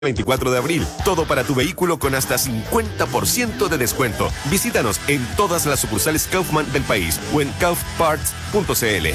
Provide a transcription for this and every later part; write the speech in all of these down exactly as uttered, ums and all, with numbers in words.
veinticuatro de abril. Todo para tu vehículo con hasta cincuenta por ciento de descuento. Visítanos en todas las sucursales Kaufman del país o en kauf parts punto c l.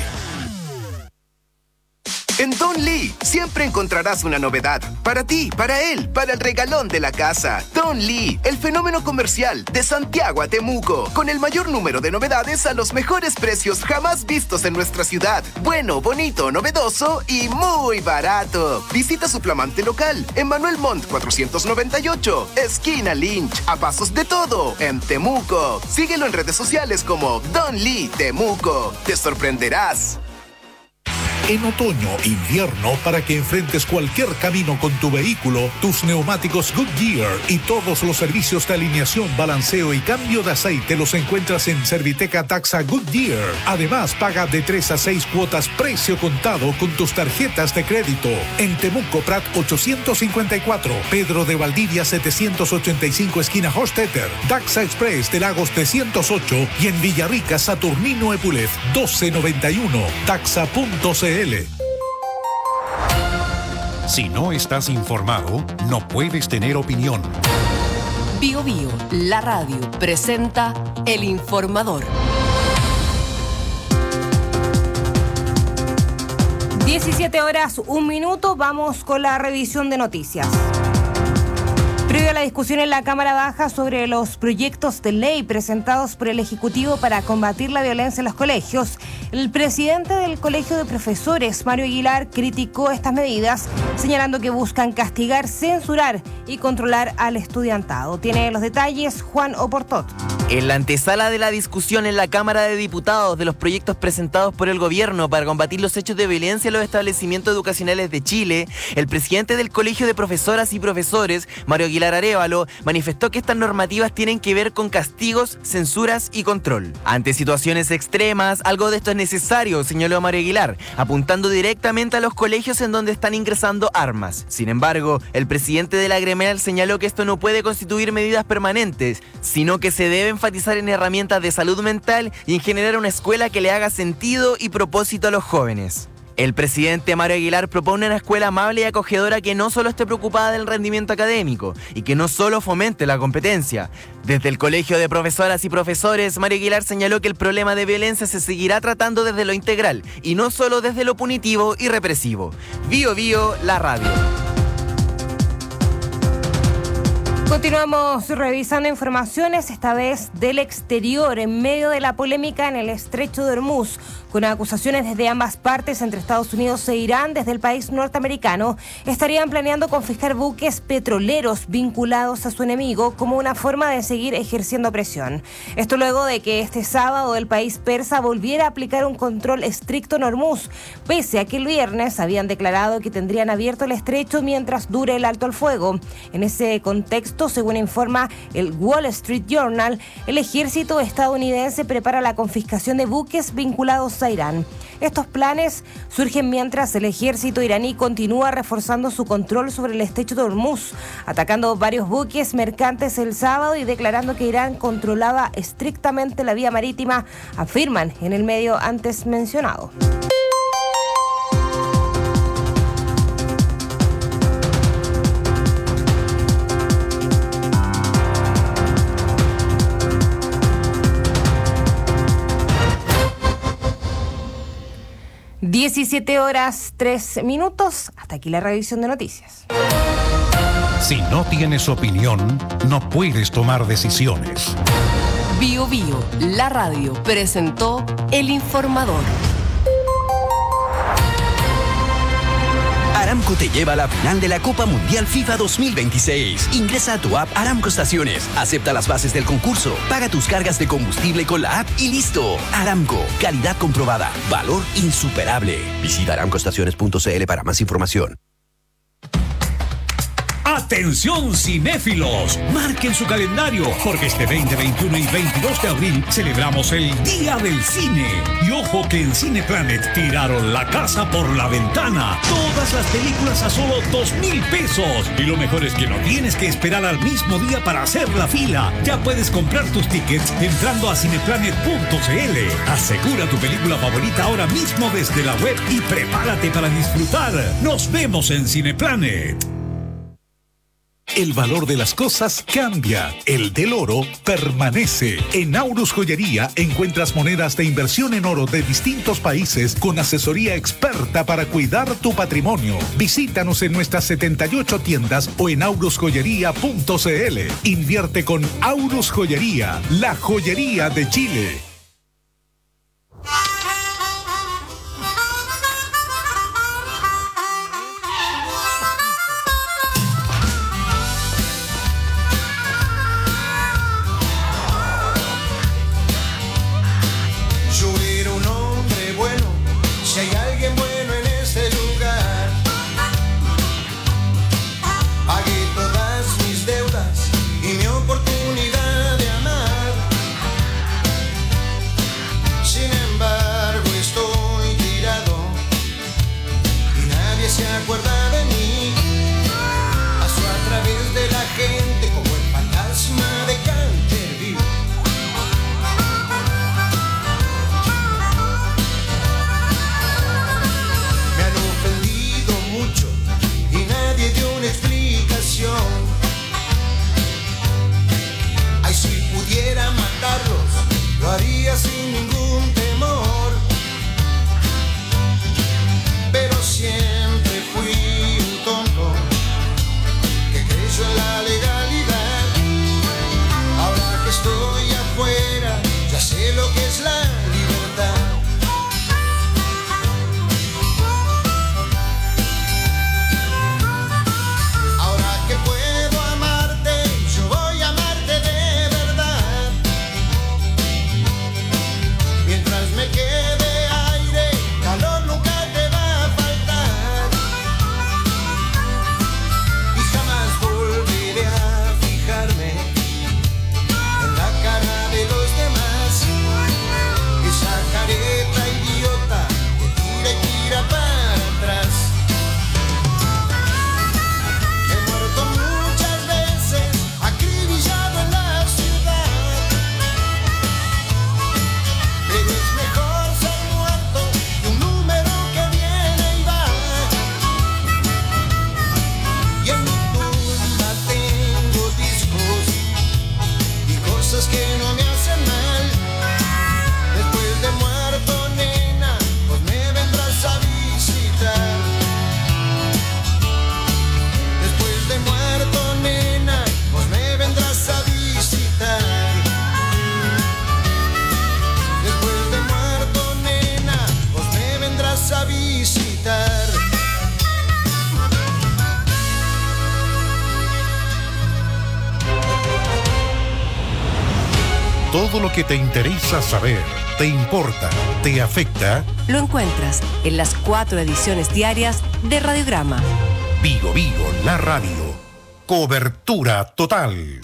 En Don Lee siempre encontrarás una novedad. Para ti, para él, para el regalón de la casa. Don Lee, el fenómeno comercial de Santiago a Temuco. Con el mayor número de novedades a los mejores precios jamás vistos en nuestra ciudad. Bueno, bonito, novedoso y muy barato. Visita su flamante local en Manuel Montt cuatrocientos noventa y ocho, esquina Lynch, a pasos de todo, en Temuco. Síguelo en redes sociales como Don Lee Temuco. Te sorprenderás. En otoño, invierno, para que enfrentes cualquier camino con tu vehículo, tus neumáticos Goodyear y todos los servicios de alineación, balanceo y cambio de aceite los encuentras en Serviteca Taxa Goodyear. Además, paga de tres a seis cuotas precio contado con tus tarjetas de crédito. En Temuco Prat ochocientos cincuenta y cuatro, Pedro de Valdivia setecientos ochenta y cinco, esquina Hostetter, Taxa Express de Lagos trescientos ocho y en Villarrica Saturnino Epulef doce noventa y uno, taxa punto c l. Si no estás informado, no puedes tener opinión. Bio Bio, la radio, presenta El Informador. diecisiete horas, un minuto, vamos con la revisión de noticias. Previo a la discusión en la Cámara Baja sobre los proyectos de ley presentados por el Ejecutivo para combatir la violencia en los colegios, el presidente del Colegio de Profesores, Mario Aguilar, criticó estas medidas, señalando que buscan castigar, censurar y controlar al estudiantado. Tiene los detalles Juan Oportot. En la antesala de la discusión en la Cámara de Diputados de los proyectos presentados por el gobierno para combatir los hechos de violencia en los establecimientos educacionales de Chile, el presidente del Colegio de Profesoras y Profesores, Mario Aguilar Arévalo, manifestó que estas normativas tienen que ver con castigos, censuras y control. Ante situaciones extremas, algo de esto es necesario, señaló Mario Aguilar, apuntando directamente a los colegios en donde están ingresando armas. Sin embargo, el presidente de la gremial señaló que esto no puede constituir medidas permanentes, sino que se debe enfatizar en herramientas de salud mental y en generar una escuela que le haga sentido y propósito a los jóvenes. El presidente Mario Aguilar propone una escuela amable y acogedora que no solo esté preocupada del rendimiento académico y que no solo fomente la competencia. Desde el Colegio de Profesoras y Profesores, Mario Aguilar señaló que el problema de violencia se seguirá tratando desde lo integral y no solo desde lo punitivo y represivo. Bio Bio, la radio. Continuamos revisando informaciones, esta vez del exterior, en medio de la polémica en el Estrecho de Hormuz, con acusaciones desde ambas partes entre Estados Unidos e Irán. Desde el país norteamericano estarían planeando confiscar buques petroleros vinculados a su enemigo como una forma de seguir ejerciendo presión. Esto luego de que este sábado el país persa volviera a aplicar un control estricto en Hormuz, pese a que el viernes habían declarado que tendrían abierto el estrecho mientras dure el alto al fuego. En ese contexto, según informa el Wall Street Journal, el ejército estadounidense prepara la confiscación de buques vinculados a Irán. Estos planes surgen mientras el ejército iraní continúa reforzando su control sobre el estrecho de Hormuz, atacando varios buques mercantes el sábado y declarando que Irán controlaba estrictamente la vía marítima, afirman en el medio antes mencionado. diecisiete horas, tres minutos. Hasta aquí la revisión de noticias. Si no tienes opinión, no puedes tomar decisiones. Bio Bio, la radio, presentó El Informador. Aramco te lleva a la final de la Copa Mundial FIFA dos mil veintiséis. Ingresa a tu app Aramco Estaciones, acepta las bases del concurso, paga tus cargas de combustible con la app y listo. Aramco, calidad comprobada, valor insuperable. Visita aramco estaciones punto c l para más información. ¡Atención cinéfilos! Marquen su calendario, porque este veinte, veintiuno y veintidós de abril celebramos el Día del Cine. Y ojo que en Cineplanet tiraron la casa por la ventana. Todas las películas a solo dos mil pesos. Y lo mejor es que no tienes que esperar al mismo día para hacer la fila. Ya puedes comprar tus tickets entrando a cineplanet punto c l. Asegura tu película favorita ahora mismo desde la web y prepárate para disfrutar. Nos vemos en Cineplanet. El valor de las cosas cambia, el del oro permanece. En Aurus Joyería encuentras monedas de inversión en oro de distintos países con asesoría experta para cuidar tu patrimonio. Visítanos en nuestras setenta y ocho tiendas o en aurus joyería punto c l. Invierte con Aurus Joyería, la joyería de Chile. Sin ningún temor, pero siempre fui un tonto que creyó en la legalidad. Ahora que estoy afuera, ya sé lo que es la libertad. Ahora que puedo amarte, yo voy a amarte de verdad. Mientras me quede aire, calor nunca te va a faltar. Y jamás volveré a fijarme en la cara de los demás. Esa careta idiota que tira y tira para atrás. He muerto muchas veces, acribillado en la ciudad. Pero es mejor ser muerto que un número que viene y va. Y en mi tumba tengo discos y cosas que no me hacen mal. Después de muerto, nena, pues me vendrás a visitar. Después de muerto, nena, pues me vendrás a visitar. Después de muerto, nena, vos me vendrás a visitar. Todo lo que te interesa saber, te importa, te afecta. Lo encuentras en las cuatro ediciones diarias de Radiograma. Vigo Vigo, la radio. Cobertura total.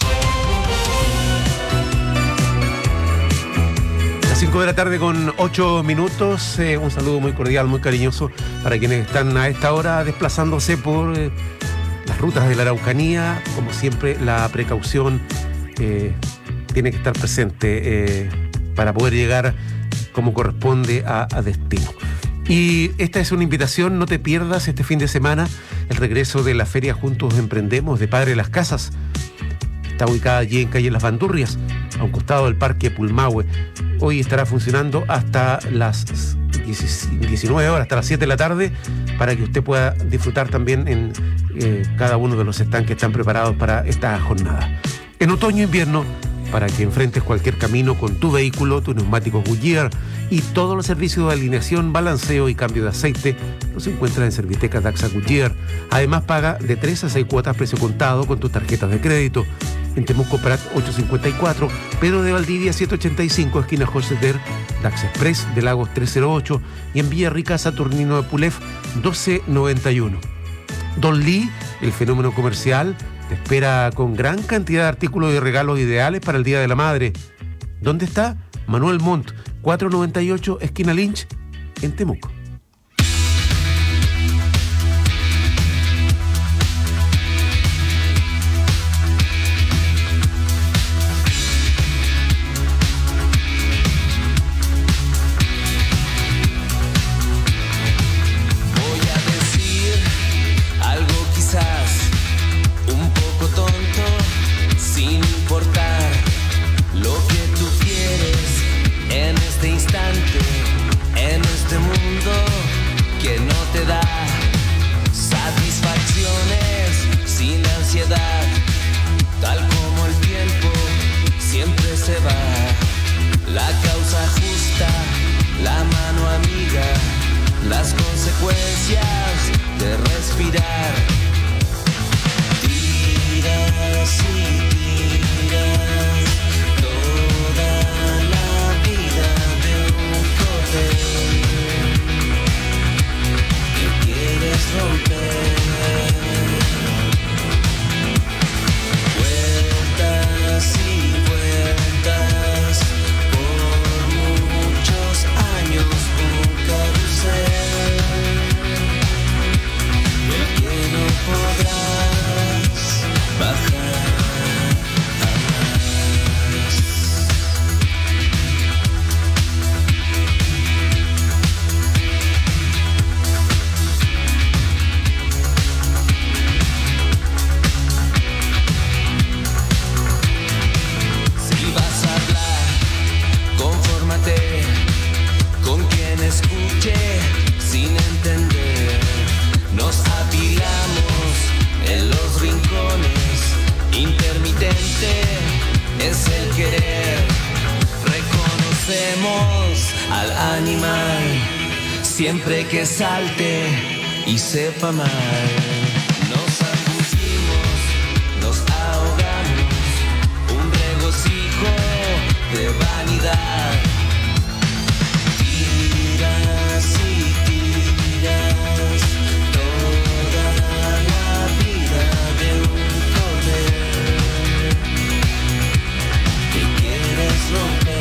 Las cinco de la tarde con ocho minutos. Eh, un saludo muy cordial, muy cariñoso para quienes están a esta hora desplazándose por eh, las rutas de la Araucanía. Como siempre, la precaución eh, tiene que estar presente eh, para poder llegar como corresponde a, a destino. Y esta es una invitación, no te pierdas este fin de semana el regreso de la Feria Juntos Emprendemos de Padre Las Casas. Está ubicada allí en calle Las Bandurrias, a un costado del Parque Pulmahue. Hoy estará funcionando hasta las diecinueve horas, hasta las siete de la tarde, para que usted pueda disfrutar también en eh, cada uno de los stands que están preparados para esta jornada. En otoño-invierno, para que enfrentes cualquier camino con tu vehículo, tus neumáticos Goodyear y todos los servicios de alineación, balanceo y cambio de aceite los encuentras en Serviteca Daxa Goodyear. Además, paga de tres a seis cuotas precio contado con tus tarjetas de crédito. En Temuco Prat ochocientos cincuenta y cuatro, Pedro de Valdivia setecientos ochenta y cinco, esquina José Der, Dax Express de Lagos trescientos ocho y en Villarrica Saturnino de Pulef doce noventa y uno. Don Lee, el fenómeno comercial, te espera con gran cantidad de artículos y regalos ideales para el Día de la Madre. ¿Dónde está? Manuel Montt, cuatrocientos noventa y ocho, esquina Lynch, en Temuco. Voy a decir algo quizás un poco tonto. siempre que salte y sepa mal. Nos angustimos, nos ahogamos, un regocijo de vanidad. Tiras y tiras toda la vida de un poder que quieres romper.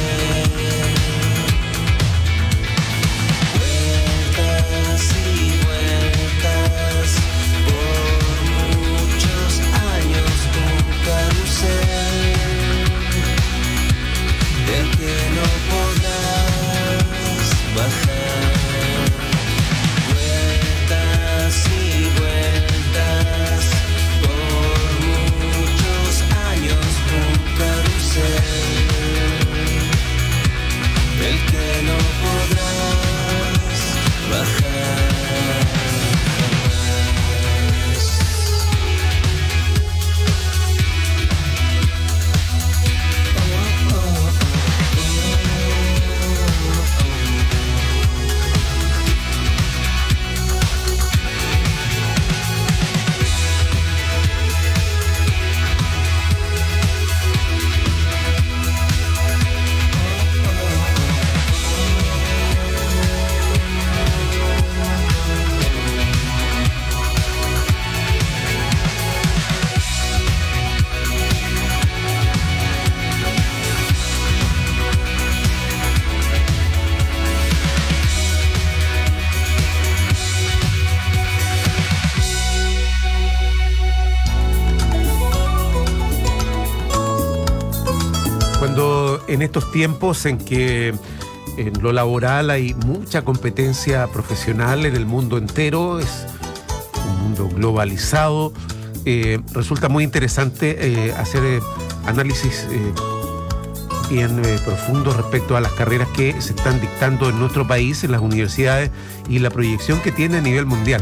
En estos tiempos en que en lo laboral hay mucha competencia profesional en el mundo entero, es un mundo globalizado, eh, resulta muy interesante eh, hacer eh, análisis eh, bien eh, profundos respecto a las carreras que se están dictando en nuestro país, en las universidades, y la proyección que tiene a nivel mundial.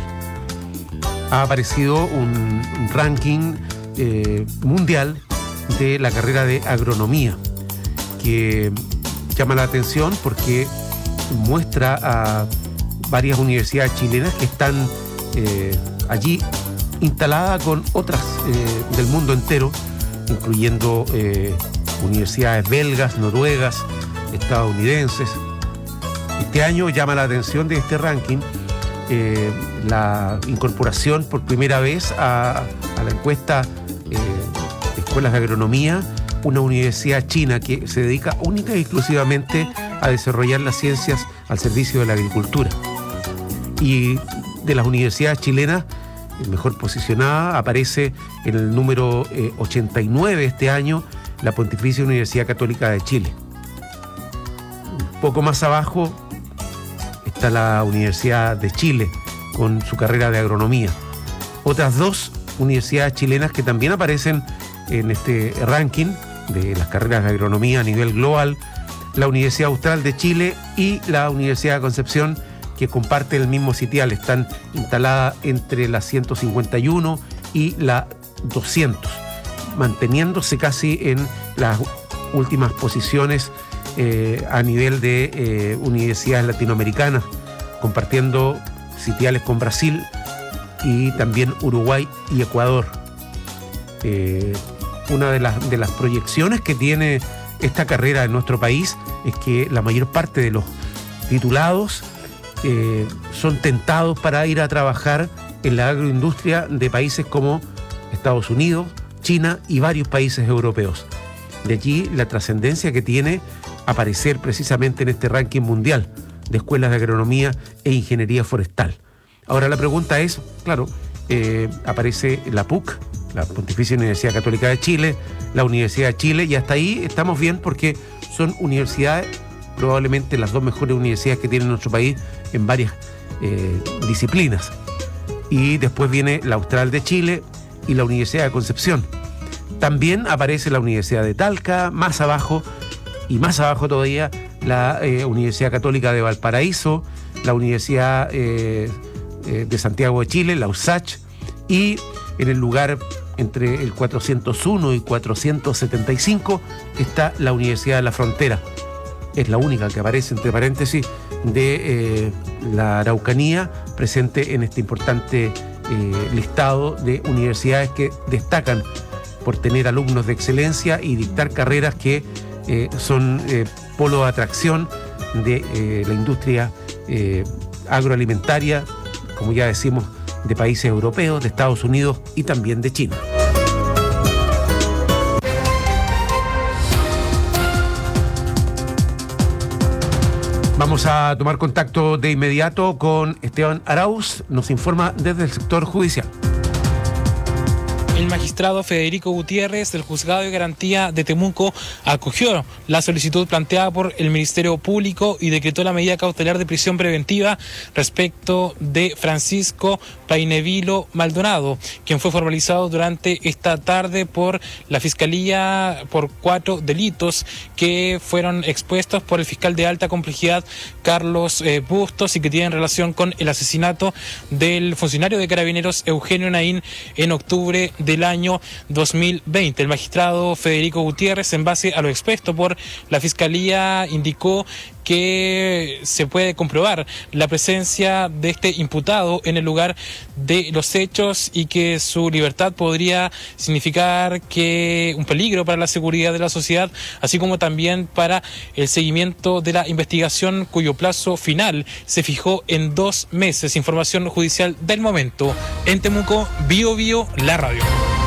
Ha aparecido un, un ranking eh, mundial de la carrera de agronomía, que llama la atención porque muestra a varias universidades chilenas que están eh, allí instaladas con otras eh, del mundo entero, incluyendo eh, universidades belgas, noruegas, estadounidenses. Este año llama la atención de este ranking eh, la incorporación por primera vez a, a la encuesta eh, de escuelas de agronomía, una universidad china que se dedica única y exclusivamente a desarrollar las ciencias al servicio de la agricultura. Y de las universidades chilenas, mejor posicionada, aparece en el número eh, ochenta y nueve este año la Pontificia Universidad Católica de Chile. Un poco más abajo está la Universidad de Chile con su carrera de agronomía. Otras dos universidades chilenas que también aparecen en este ranking de las carreras de agronomía a nivel global, la Universidad Austral de Chile y la Universidad de Concepción, que comparten el mismo sitial, están instaladas entre la ciento cincuenta y uno y la doscientos, manteniéndose casi en las últimas posiciones eh, a nivel de eh, universidades latinoamericanas, compartiendo sitiales con Brasil y también Uruguay y Ecuador. Eh, Una de las, de las proyecciones que tiene esta carrera en nuestro país es que la mayor parte de los titulados eh, son tentados para ir a trabajar en la agroindustria de países como Estados Unidos, China y varios países europeos. De allí la trascendencia que tiene aparecer precisamente en este ranking mundial de escuelas de agronomía e ingeniería forestal. Ahora la pregunta es, claro, eh, aparece la P U C, la Pontificia Universidad Católica de Chile, la Universidad de Chile, y hasta ahí estamos bien porque son universidades, probablemente las dos mejores universidades que tiene nuestro país en varias eh, disciplinas. Y después viene la Austral de Chile y la Universidad de Concepción. También aparece la Universidad de Talca, más abajo, y más abajo todavía la eh, Universidad Católica de Valparaíso, la Universidad eh, eh, de Santiago de Chile, la U S A C H, y en el lugar entre el cuatrocientos uno y cuatrocientos setenta y cinco está la Universidad de la Frontera, es la única que aparece entre paréntesis de eh, la Araucanía, presente en este importante eh, listado de universidades que destacan por tener alumnos de excelencia y dictar carreras que eh, son eh, polo de atracción de eh, la industria eh, agroalimentaria, como ya decimos, de países europeos, de Estados Unidos y también de China. Vamos a tomar contacto de inmediato con Esteban Arauz, nos informa desde el sector judicial. El magistrado Federico Gutiérrez del Juzgado de Garantía de Temuco acogió la solicitud planteada por el Ministerio Público y decretó la medida cautelar de prisión preventiva respecto de Francisco Painevilo Maldonado, quien fue formalizado durante esta tarde por la Fiscalía por cuatro delitos que fueron expuestos por el fiscal de alta complejidad Carlos eh, Bustos y que tienen relación con el asesinato del funcionario de Carabineros Eugenio Naín en octubre de del año dos mil veinte. El magistrado Federico Gutiérrez, en base a lo expuesto por la Fiscalía, indicó que se puede comprobar la presencia de este imputado en el lugar de los hechos y que su libertad podría significar que un peligro para la seguridad de la sociedad, así como también para el seguimiento de la investigación, cuyo plazo final se fijó en dos meses. Información judicial del momento. En Temuco, Bio Bio, la radio.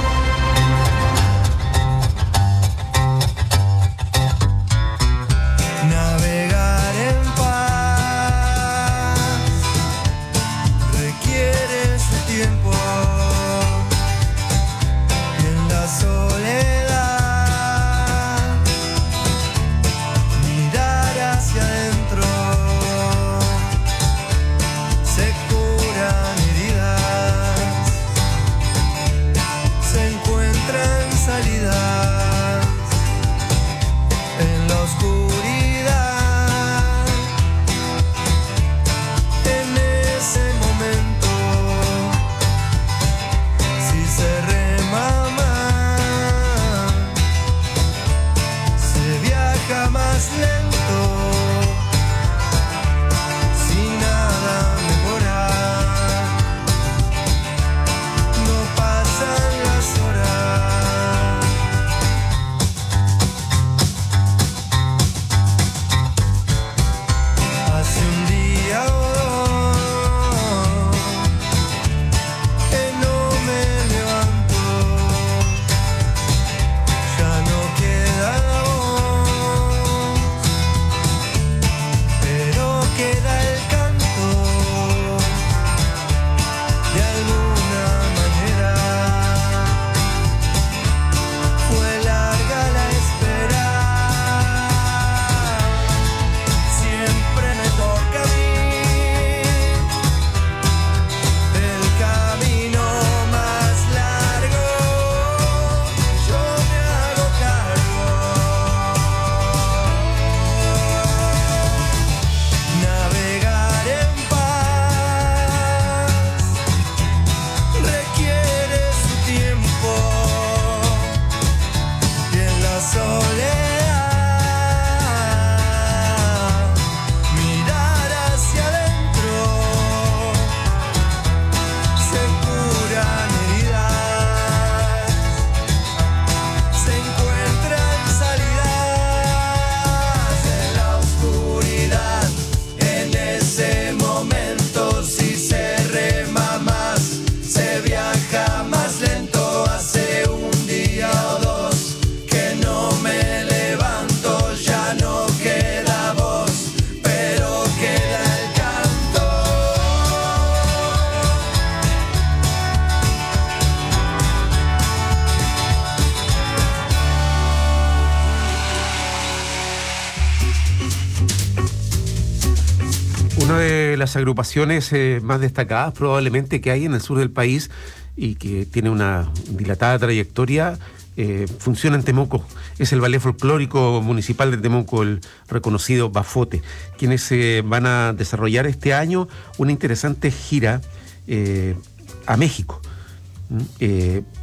Una de las agrupaciones eh, más destacadas probablemente que hay en el sur del país y que tiene una dilatada trayectoria, eh, funciona en Temuco. Es el Ballet Folclórico Municipal de Temuco, el reconocido Bafote, quienes eh, van a desarrollar este año una interesante gira eh, a México. Eh,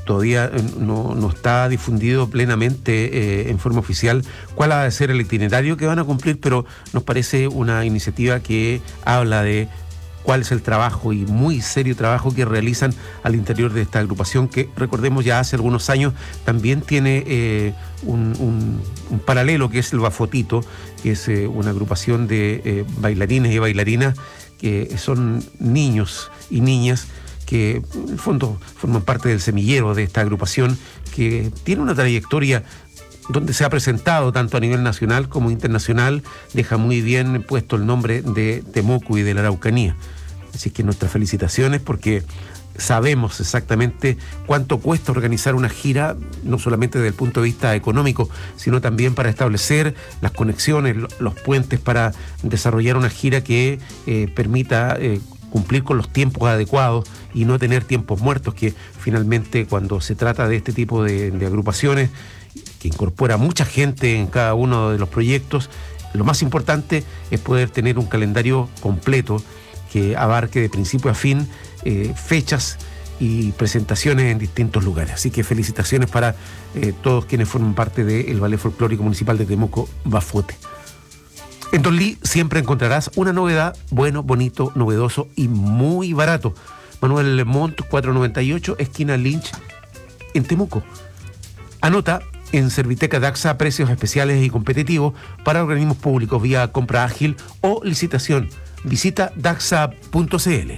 todavía no, no está difundido plenamente eh, en forma oficial cuál va a ser el itinerario que van a cumplir, pero nos parece una iniciativa que habla de cuál es el trabajo y muy serio trabajo que realizan al interior de esta agrupación que, recordemos, ya hace algunos años también tiene eh, un, un, un paralelo, que es el Bafotito, que es eh, una agrupación de eh, bailarines y bailarinas que son niños y niñas que en el fondo forman parte del semillero de esta agrupación, que tiene una trayectoria donde se ha presentado tanto a nivel nacional como internacional, deja muy bien puesto el nombre de Temuco y de la Araucanía. Así que nuestras felicitaciones, porque sabemos exactamente cuánto cuesta organizar una gira, no solamente desde el punto de vista económico, sino también para establecer las conexiones, los puentes para desarrollar una gira que eh, permita eh, cumplir con los tiempos adecuados y no tener tiempos muertos, que finalmente cuando se trata de este tipo de, de agrupaciones, que incorpora mucha gente en cada uno de los proyectos, lo más importante es poder tener un calendario completo que abarque de principio a fin eh, fechas y presentaciones en distintos lugares. Así que felicitaciones para eh, todos quienes forman parte del Ballet Folclórico Municipal de Temuco, Bafote. En Don Lee siempre encontrarás una novedad, bueno, bonito, novedoso y muy barato. Manuel Montt, cuatrocientos noventa y ocho, esquina Lynch, en Temuco. Anota en Serviteca Daxa precios especiales y competitivos para organismos públicos vía compra ágil o licitación. Visita daxa punto c l.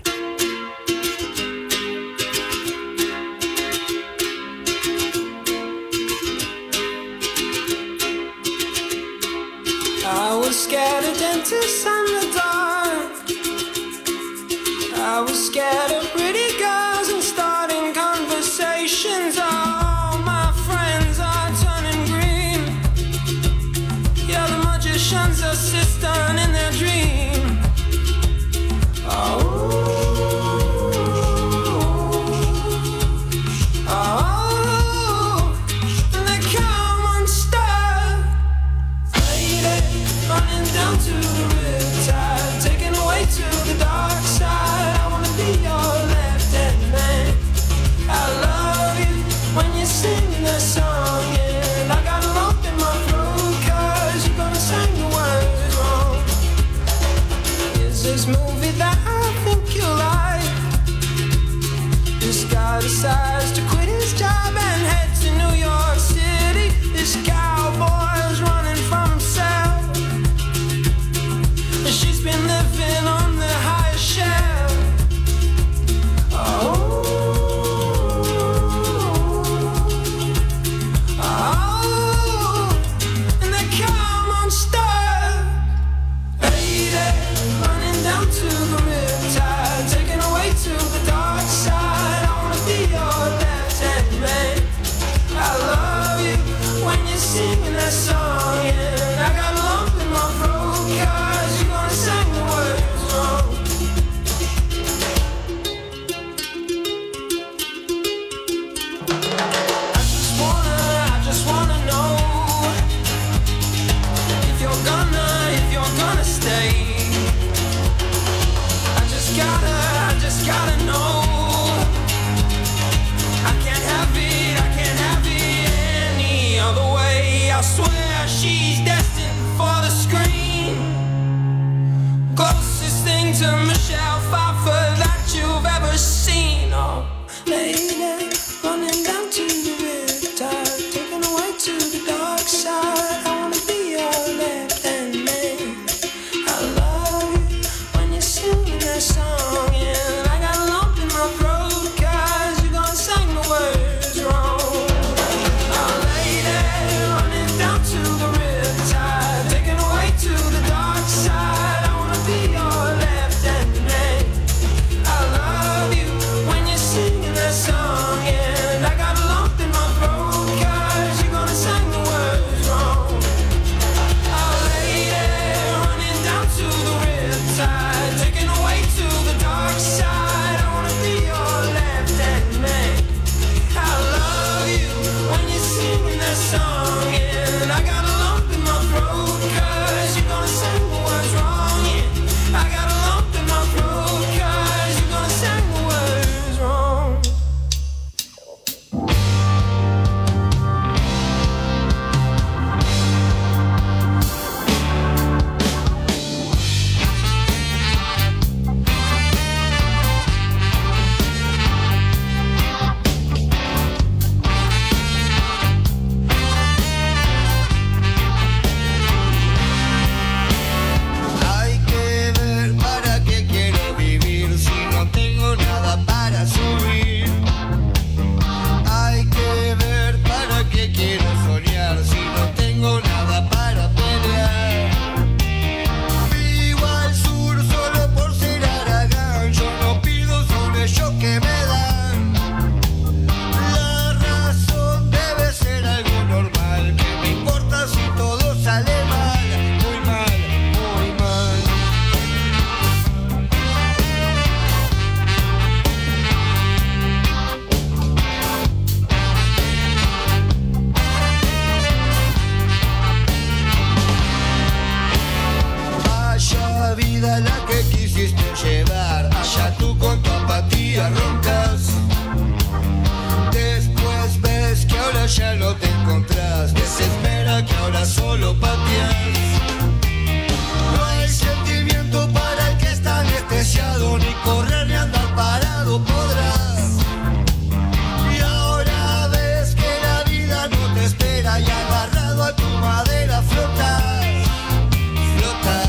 I was scared of dentists and the dark. I was scared of pretty girls and starting conversations. All my friends are turning green. Yeah, the magician's assistant in their dream. Oh, oh, they come unstuck. Lady, running down to the riptide. vida solo pateas. No hay sentimiento para el que está anestesiado, ni correr ni andar parado podrás. Y ahora ves que la vida no te espera y agarrado a tu madera flotas, flotas.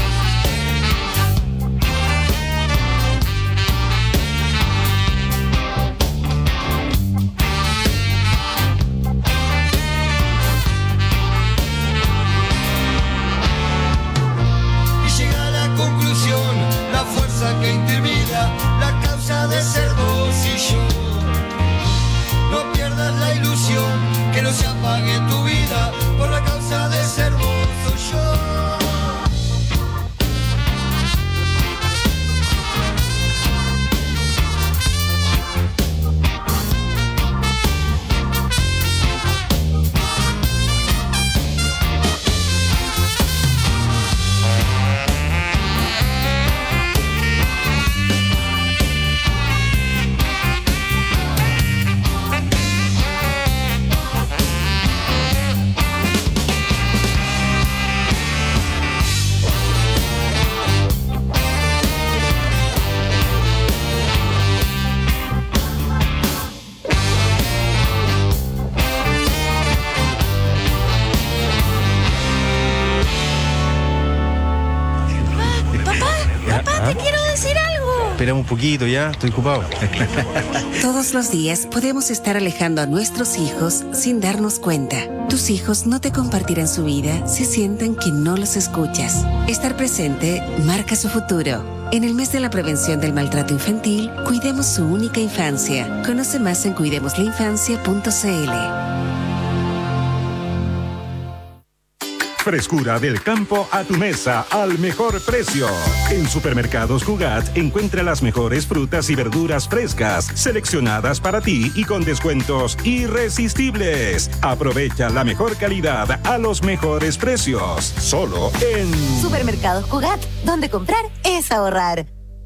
Conclusión, la fuerza que intimida, la causa de ser vos y yo. No pierdas la ilusión, que no se apague tu vida por la causa de ser vos o yo. Espera un poquito ya, estoy ocupado. Todos los días podemos estar alejando a nuestros hijos sin darnos cuenta. Tus hijos no te compartirán su vida si sienten que no los escuchas. Estar presente marca su futuro. En el mes de la prevención del maltrato infantil, cuidemos su única infancia. Conoce más en cuidemos la infancia punto c l. Frescura del campo a tu mesa al mejor precio. En Supermercados Cugat encuentra las mejores frutas y verduras frescas, seleccionadas para ti y con descuentos irresistibles. Aprovecha la mejor calidad a los mejores precios. Solo en Supermercados Cugat, donde comprar es ahorrar.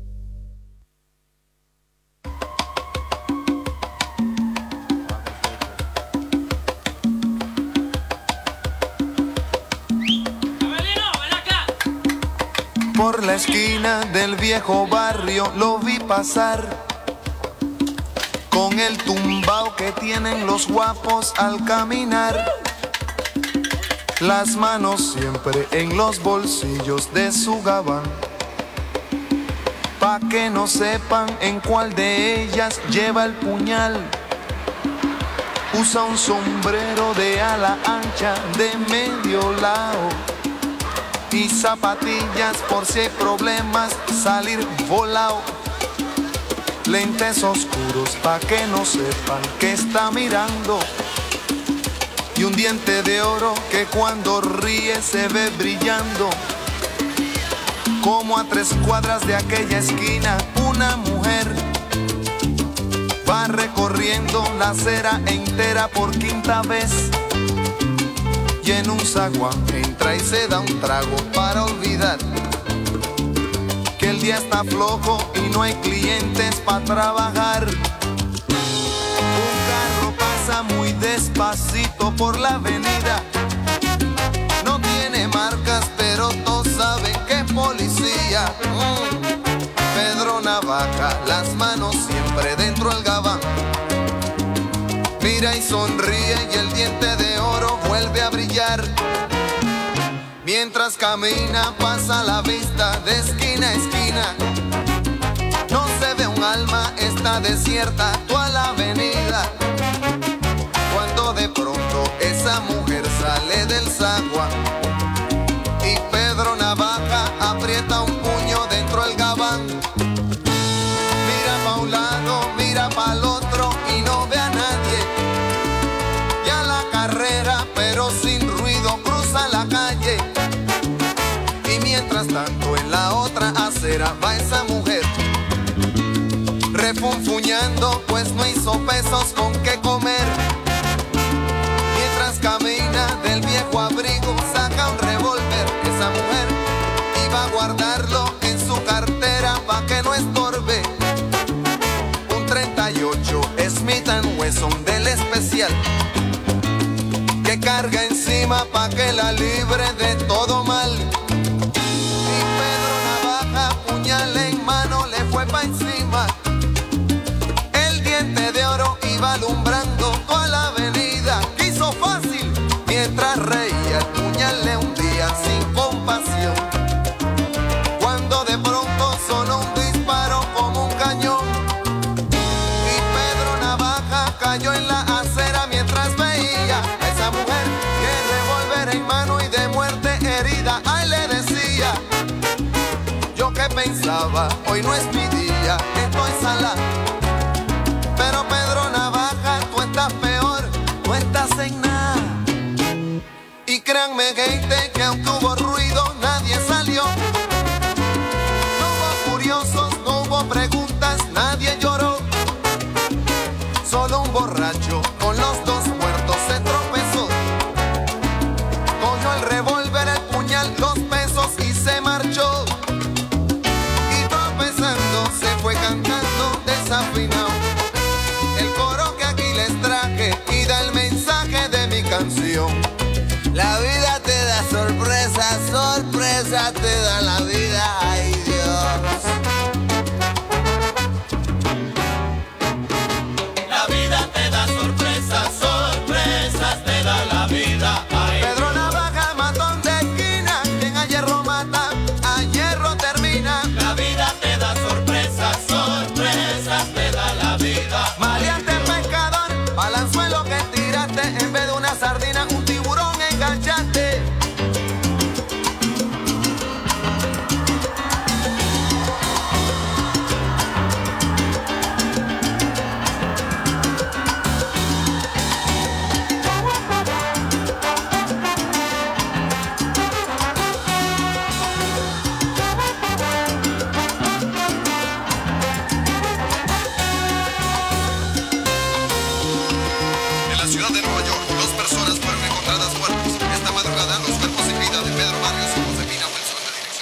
Por la esquina del viejo barrio lo vi pasar, con el tumbao que tienen los guapos al caminar, las manos siempre en los bolsillos de su gabán, pa' que no sepan en cuál de ellas lleva el puñal. Usa un sombrero de ala ancha de medio lado y zapatillas por si hay problemas, salir volado. Lentes oscuros pa' que no sepan que está mirando, y un diente de oro que cuando ríe se ve brillando. Como a tres cuadras de aquella esquina, una mujer va recorriendo la acera entera por quinta vez, y en un zaguán entra y se da un trago para olvidar que el día está flojo y no hay clientes para trabajar. Un carro pasa muy despacito por la avenida, no tiene marcas pero todos saben que es policía. mm. Pedro Navaja, las manos siempre dentro del gabán, mira y sonríe y el diente de oro vuelve a brillar. Mientras camina pasa la vista de esquina a esquina, no se ve un alma, está desierta toda la avenida. Cuando de pronto esa mujer sale del zaguán y Pedro Navaja aprieta un puño dentro del gabán. Mira pa' un lado, mira pa' el otro y no ve a nadie. Ya la carrera, pero sin ruido, cruza la calle. Y mientras tanto en la otra acera va esa mujer, refunfuñando pues no hizo pesos con qué comer. Mientras camina del viejo abrigo saca un revólver esa mujer y va a guardarlo en su cartera pa' que no estorbe. Un treinta y ocho Smith and Wesson del especial que carga encima ella pa' que la libre de todo mal. Y Pedro Navaja, puñal en mano, le fue pa' encima. El diente de oro iba alumbrando toda la avenida. Quiso fácil mientras reía, el puñal le hundía sin compasión. Cuando de pronto sonó un disparo como un cañón. Y Pedro Navaja cayó en la acera mientras veía a esa mujer que revólver en mano y de muerte herida. Ay, le decía, yo que pensaba, hoy no es mi día, estoy salada. Pero Pedro Navaja, tú estás peor, tú estás en nada. Y créanme, gente, que aunque hubo ruido, nadie salió. No hubo curiosos, no hubo preguntas, nadie lloró. Solo un borracho con los dos muertos se tropezó. Cogió el revólver, el puñal, los pesos y se marchó. Y tropezando se fue cantando desafinado el coro que aquí les traje y da el mensaje de mi canción. La vida te da sorpresa, sorpresa te da la vida, ay Dios. La vida te da sorpresas, sorpresas te da la vida, ay Dios. Pedro Navaja, matón de esquina, quien a hierro mata, a hierro termina. La vida te da sorpresas, sorpresas te da la vida. Maleante pescador, balanzuelo que tiraste, en vez de una sardina, un tiburón enganchaste. En la ciudad de Nueva York, dos personas fueron encontradas muertas. Esta madrugada, los cuerpos sin vida de Pedro Barrios y Josefina Wilson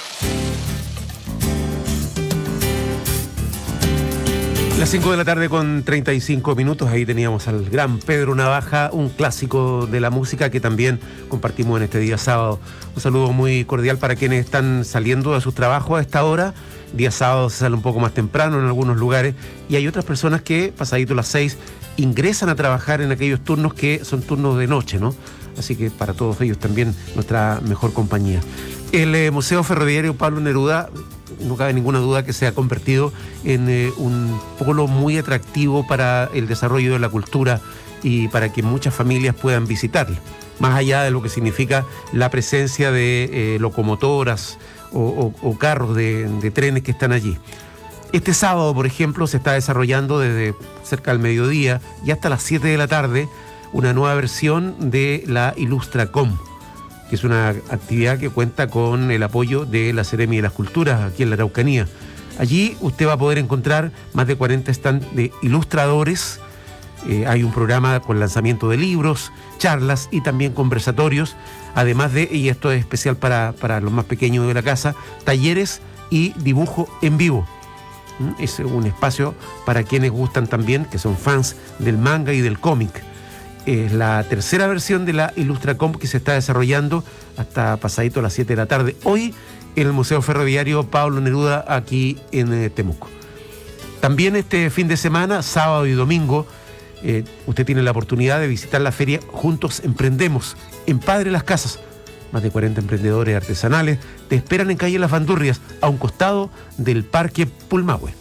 en la dirección. Las cinco de la tarde con treinta y cinco minutos, ahí teníamos al gran Pedro Navaja, un clásico de la música que también compartimos en este día sábado. Un saludo muy cordial para quienes están saliendo de sus trabajos a esta hora. Día sábado se sale un poco más temprano en algunos lugares y hay otras personas que, pasadito las seis, ingresan a trabajar en aquellos turnos que son turnos de noche, ¿no? Así que para todos ellos también nuestra mejor compañía. El eh, Museo Ferroviario Pablo Neruda, no cabe ninguna duda que se ha convertido en eh, un polo muy atractivo para el desarrollo de la cultura y para que muchas familias puedan visitarlo, más allá de lo que significa la presencia de eh, locomotoras o, o, o carros de, de trenes que están allí. Este sábado, por ejemplo, se está desarrollando desde cerca del mediodía y hasta las siete de la tarde una nueva versión de la Ilustracom, que es una actividad que cuenta con el apoyo de la Seremi de las Culturas aquí en la Araucanía. Allí usted va a poder encontrar más de cuarenta stands de ilustradores. Eh, hay un programa con lanzamiento de libros, charlas y también conversatorios. Además de, y esto es especial para, para los más pequeños de la casa, talleres y dibujo en vivo. ¿Mm? Es un espacio para quienes gustan también, que son fans del manga y del cómic. Es la tercera versión de la Ilustracom que se está desarrollando hasta pasadito a las siete de la tarde. Hoy en el Museo Ferroviario Pablo Neruda, aquí en eh, Temuco. También este fin de semana, sábado y domingo, eh, usted tiene la oportunidad de visitar la feria Juntos Emprendemos, en Padre Las Casas. Más de cuarenta emprendedores artesanales te esperan en calle Las Bandurrias, a un costado del Parque Pulmahue.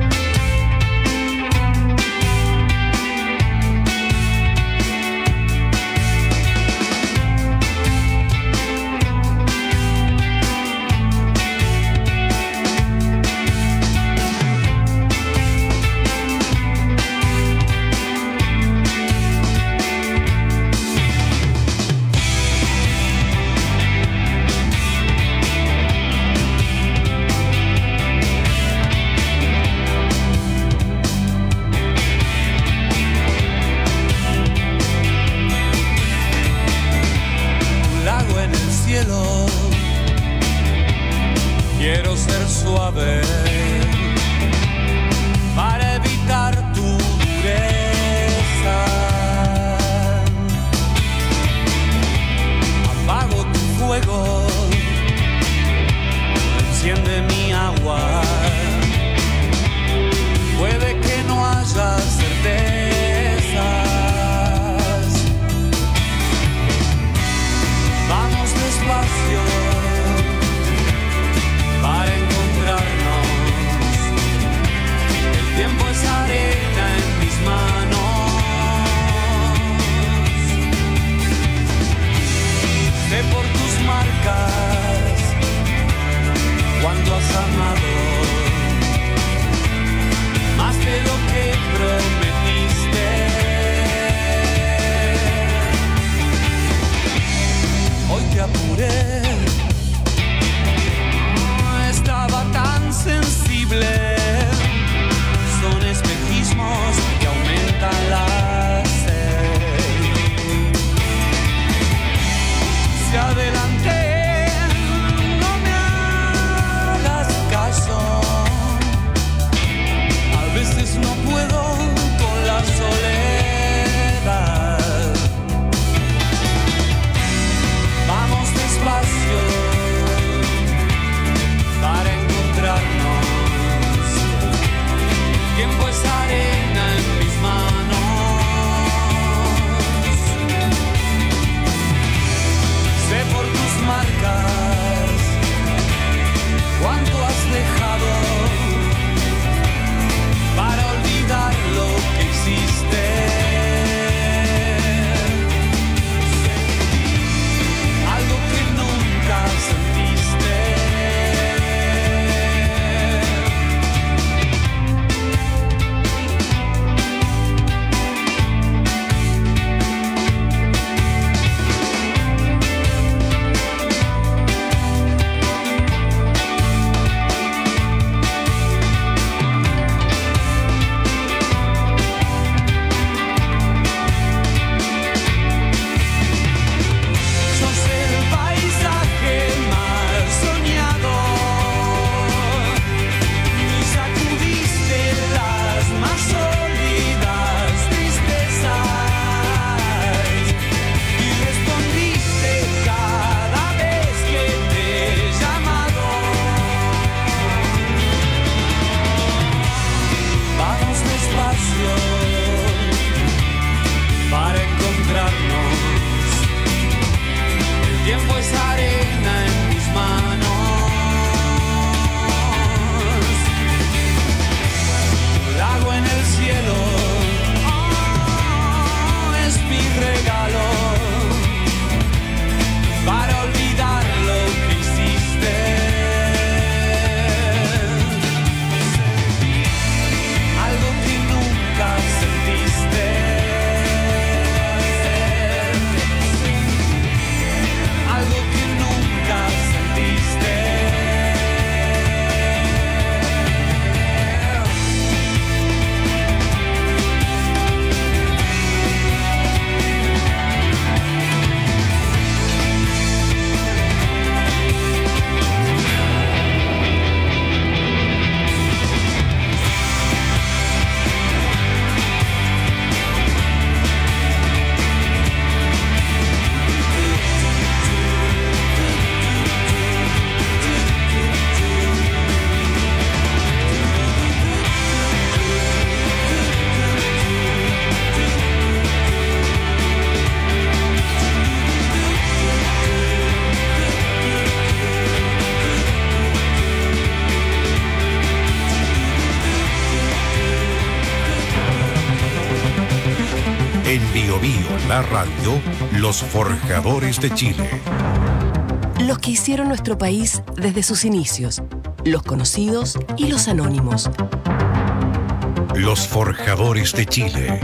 suave para evitar tu dureza. la radio, los forjadores de Chile. Los que hicieron nuestro país desde sus inicios, los conocidos y los anónimos. Los forjadores de Chile.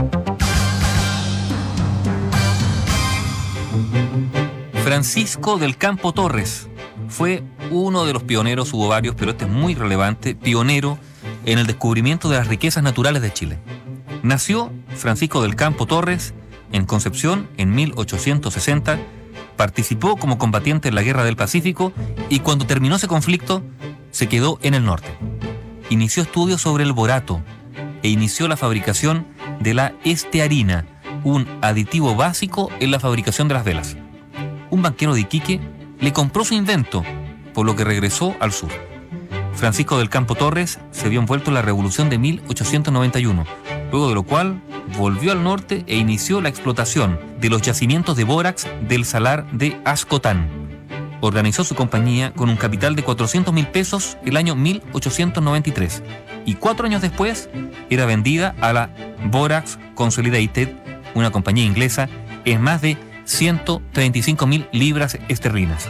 Francisco del Campo Torres fue uno de los pioneros, hubo varios, pero este es muy relevante, pionero en el descubrimiento de las riquezas naturales de Chile. Nació Francisco del Campo Torres en Concepción en mil ochocientos sesenta, participó como combatiente en la Guerra del Pacífico y cuando terminó ese conflicto se quedó en el norte. Inició estudios sobre el borato e inició la fabricación de la estearina, un aditivo básico en la fabricación de las velas. Un banquero de Iquique le compró su invento, por lo que regresó al sur. Francisco del Campo Torres se vio envuelto en la Revolución de mil ochocientos noventa y uno, luego de lo cual volvió al norte e inició la explotación de los yacimientos de bórax del salar de Ascotán. Organizó su compañía con un capital de cuatrocientos mil pesos el año mil ochocientos noventa y tres y cuatro años después era vendida a la Borax Consolidated, una compañía inglesa, en más de ciento treinta y cinco mil libras esterlinas.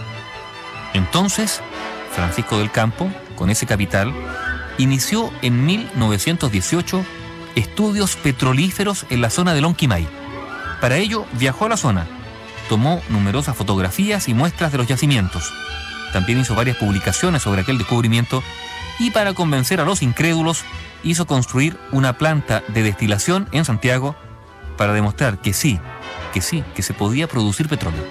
Entonces, Francisco del Campo, con ese capital, inició en mil novecientos dieciocho estudios petrolíferos en la zona de Lonquimay. Para ello, viajó a la zona, tomó numerosas fotografías y muestras de los yacimientos. También hizo varias publicaciones sobre aquel descubrimiento y, para convencer a los incrédulos, hizo construir una planta de destilación en Santiago para demostrar que sí, que sí, que se podía producir petróleo.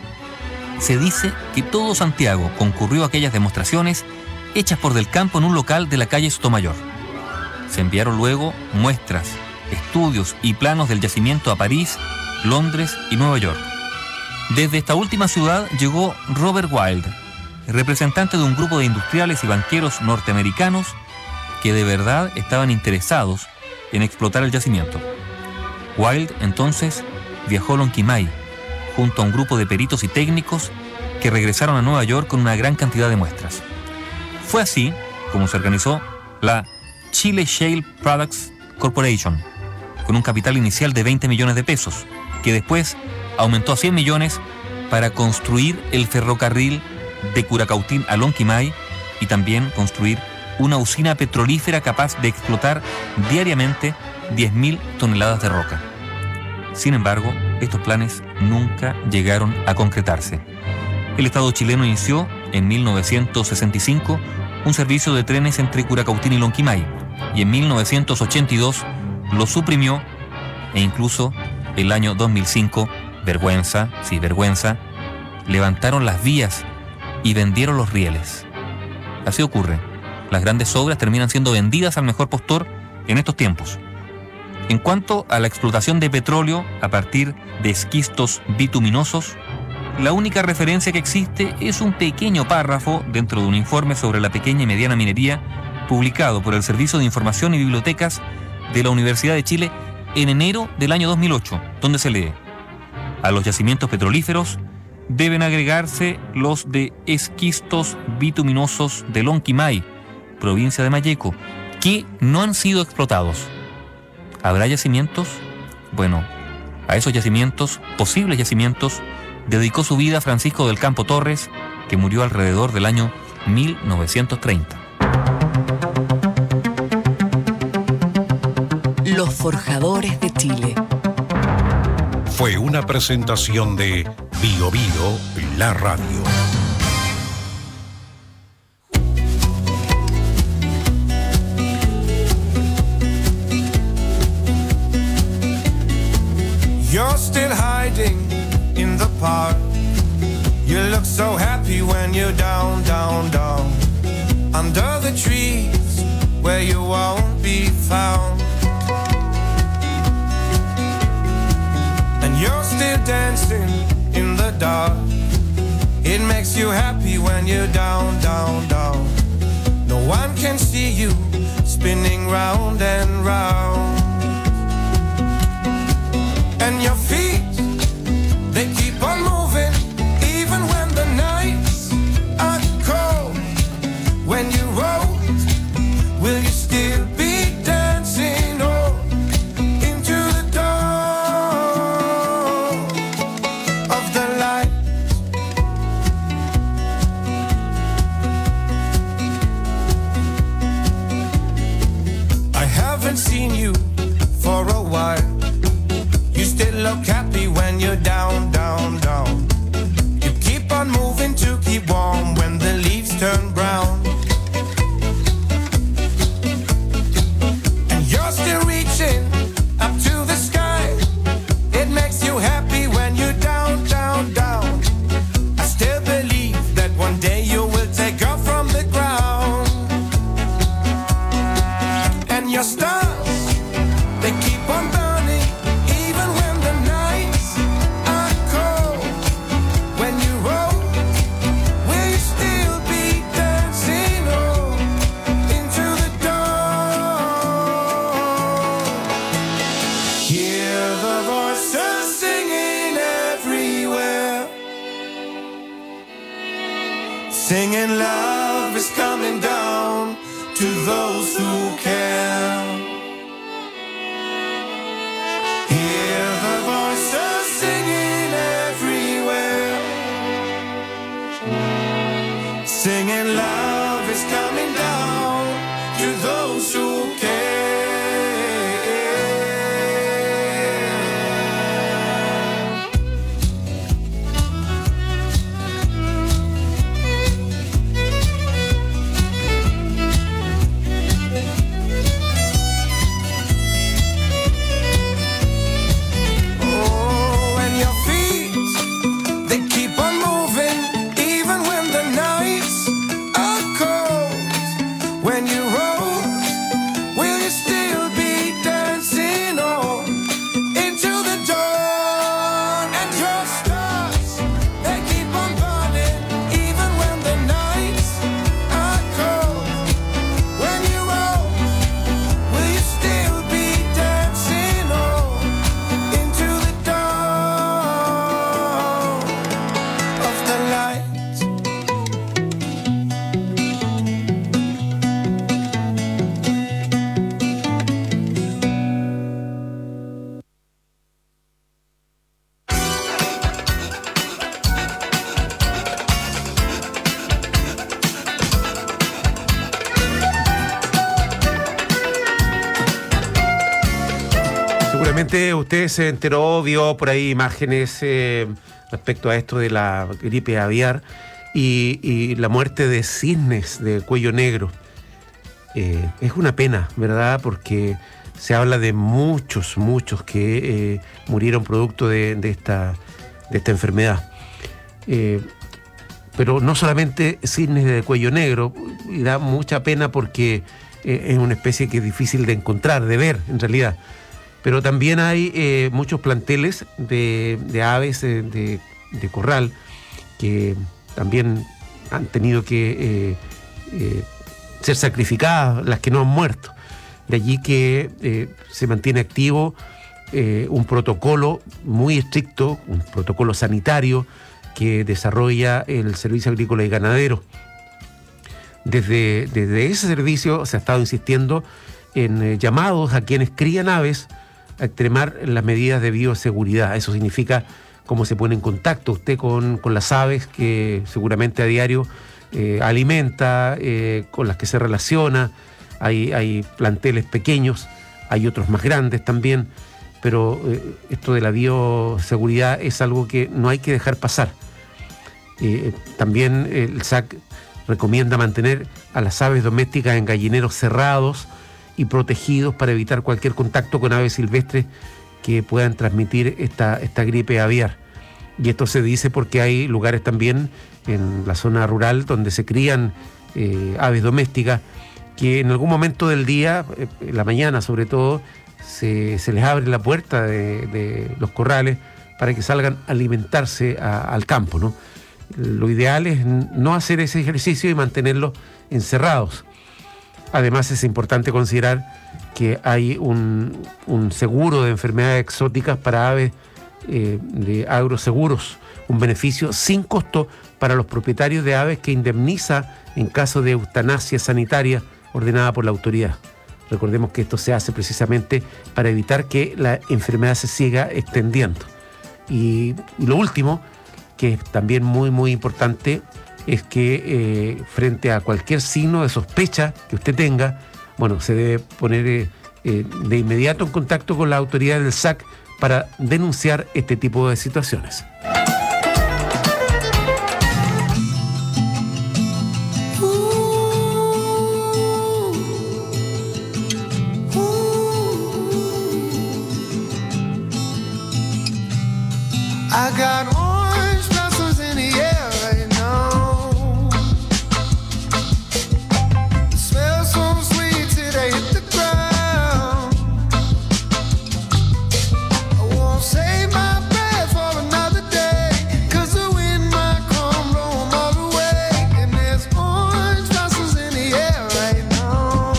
Se dice que todo Santiago concurrió a aquellas demostraciones hechas por Del Campo en un local de la calle Sotomayor. Se enviaron luego muestras, estudios y planos del yacimiento a París, Londres y Nueva York. Desde esta última ciudad llegó Robert Wild, representante de un grupo de industriales y banqueros norteamericanos que de verdad estaban interesados en explotar el yacimiento. Wild entonces viajó a Lonquimay junto a un grupo de peritos y técnicos que regresaron a Nueva York con una gran cantidad de muestras. Fue así como se organizó la Chile Shale Products Corporation, con un capital inicial de veinte millones de pesos, que después aumentó a cien millones para construir el ferrocarril de Curacautín a Lonquimay y también construir una usina petrolífera capaz de explotar diariamente diez mil toneladas de roca. Sin embargo, estos planes nunca llegaron a concretarse. El Estado chileno inició en mil novecientos sesenta y cinco un servicio de trenes entre Curacautín y Lonquimay y en mil novecientos ochenta y dos lo suprimió e incluso el año dos mil cinco, vergüenza, sí, vergüenza, levantaron las vías y vendieron los rieles. Así ocurre. Las grandes obras terminan siendo vendidas al mejor postor en estos tiempos. En cuanto a la explotación de petróleo a partir de esquistos bituminosos, la única referencia que existe es un pequeño párrafo dentro de un informe sobre la pequeña y mediana minería publicado por el Servicio de Información y Bibliotecas de la Universidad de Chile en enero del año dos mil ocho, donde se lee: a los yacimientos petrolíferos deben agregarse los de esquistos bituminosos de Lonquimay, provincia de Malleco, que no han sido explotados. ¿Habrá yacimientos? Bueno, a esos yacimientos, posibles yacimientos, dedicó su vida Francisco del Campo Torres, que murió alrededor del año mil novecientos treinta. Los forjadores de Chile. Fue una presentación de Bio Bio, la radio. You're still hiding in the park. You look so happy when you're down, down, down. Under the trees where you won't be found. And you're still dancing in the dark. It makes you happy when you're down, down, down. No one can see you spinning round and round. And your feet, they keep on moving, even when the nights are cold. When you roll, will you still be dancing on into the dawn? Singing love is coming down to those who care. Hear the voices singing everywhere. Singing love is coming down to those who care. Usted se enteró, vio por ahí imágenes eh, respecto a esto de la gripe aviar y, y la muerte de cisnes de cuello negro. Eh, es una pena, ¿verdad? Porque se habla de muchos, muchos que eh, murieron producto de, de, esta, de esta enfermedad. Eh, pero no solamente cisnes de cuello negro, y da mucha pena porque eh, es una especie que es difícil de encontrar, de ver en realidad. Pero también hay eh, muchos planteles de, de aves de, de, de corral que también han tenido que eh, eh, ser sacrificadas, las que no han muerto. De allí que eh, se mantiene activo eh, un protocolo muy estricto, un protocolo sanitario que desarrolla el Servicio Agrícola y Ganadero. Desde, desde ese servicio se ha estado insistiendo en eh, llamados a quienes crían aves a extremar las medidas de bioseguridad. Eso significa cómo se pone en contacto usted con, con las aves que seguramente a diario eh, alimenta, eh, con las que se relaciona. Hay, hay planteles pequeños, hay otros más grandes también, pero eh, esto de la bioseguridad es algo que no hay que dejar pasar. Eh, también el S A C recomienda mantener a las aves domésticas en gallineros cerrados y protegidos para evitar cualquier contacto con aves silvestres que puedan transmitir esta, esta gripe aviar. Y esto se dice porque hay lugares también en la zona rural donde se crían eh, aves domésticas que en algún momento del día, eh, en la mañana sobre todo, se, se les abre la puerta de, de los corrales para que salgan a alimentarse a, al campo, ¿no? Lo ideal es no hacer ese ejercicio y mantenerlos encerrados. Además, es importante considerar que hay un, un seguro de enfermedades exóticas para aves eh, de agroseguros, un beneficio sin costo para los propietarios de aves que indemniza en caso de eutanasia sanitaria ordenada por la autoridad. Recordemos que esto se hace precisamente para evitar que la enfermedad se siga extendiendo. Y, y lo último, que es también muy, muy importante, es que eh, frente a cualquier signo de sospecha que usted tenga, bueno, se debe poner eh, eh, de inmediato en contacto con la autoridad del S A C para denunciar este tipo de situaciones. I got orange blossoms in the air right now. It smells so sweet till they hit the ground. I won't save my breath for another day, 'cause the wind might come blow 'em all away. And there's orange blossoms in the air right now.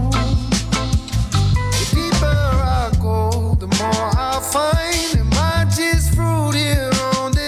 The deeper I go, the more I find it might just fruit here on this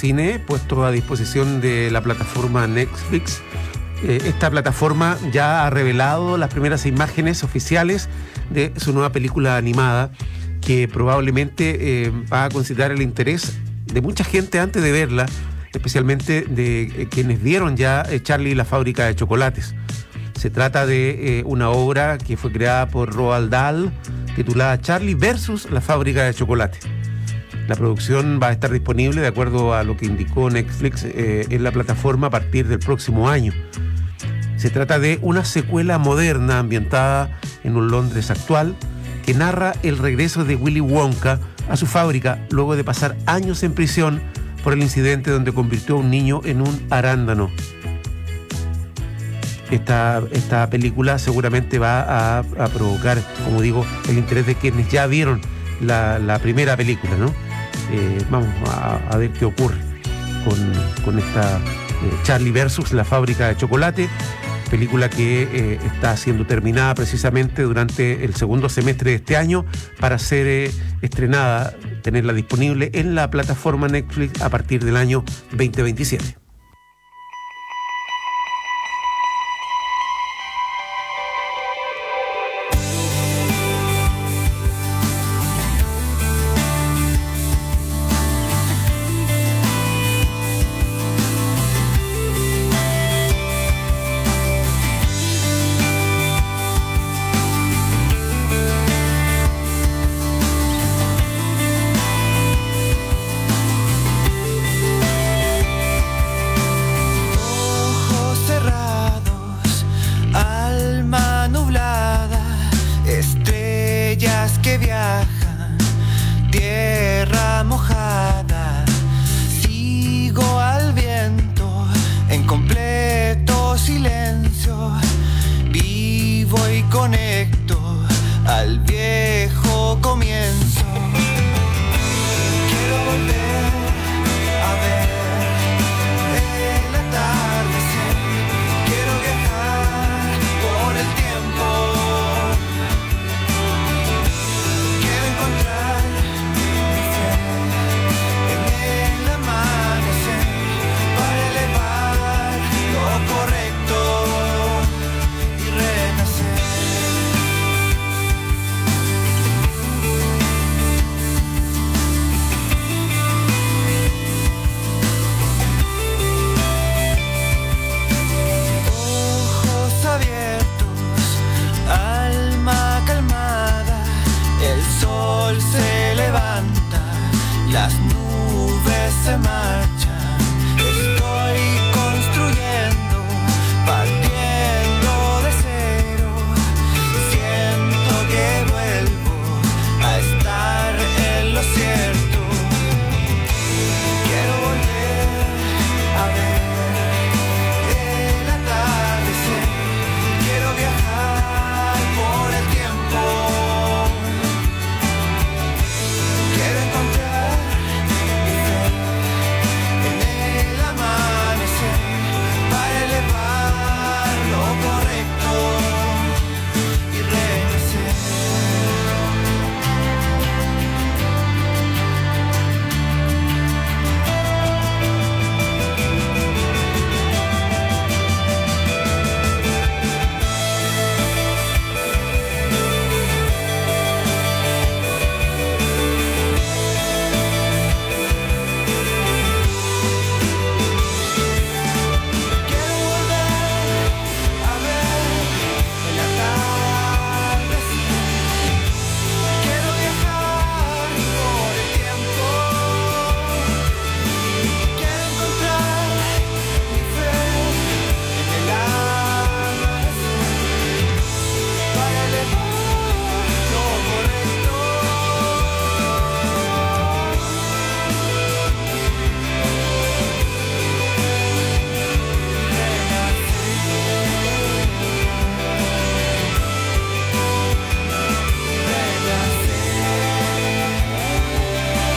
cine puesto a disposición de la plataforma Netflix. Eh, esta plataforma ya ha revelado las primeras imágenes oficiales de su nueva película animada, que probablemente eh, va a considerar el interés de mucha gente antes de verla, especialmente de eh, quienes vieron ya eh, Charlie y la fábrica de chocolates. Se trata de eh, una obra que fue creada por Roald Dahl, titulada Charlie versus la fábrica de chocolate. La producción va a estar disponible, de acuerdo a lo que indicó Netflix, eh, en la plataforma a partir del próximo año. Se trata de una secuela moderna ambientada en un Londres actual, que narra el regreso de Willy Wonka a su fábrica luego de pasar años en prisión por el incidente donde convirtió a un niño en un arándano. Esta, esta película seguramente va a, a provocar, como digo, el interés de quienes ya vieron la, la primera película, ¿no? Eh, vamos a, a ver qué ocurre con, con esta eh, Charlie versus la fábrica de chocolate, película que eh, está siendo terminada precisamente durante el segundo semestre de este año para ser eh, estrenada, tenerla disponible en la plataforma Netflix a partir del año veinte veintisiete. Que viajan, tierra mojada, sigo al viento en completo silencio, vivo y conecto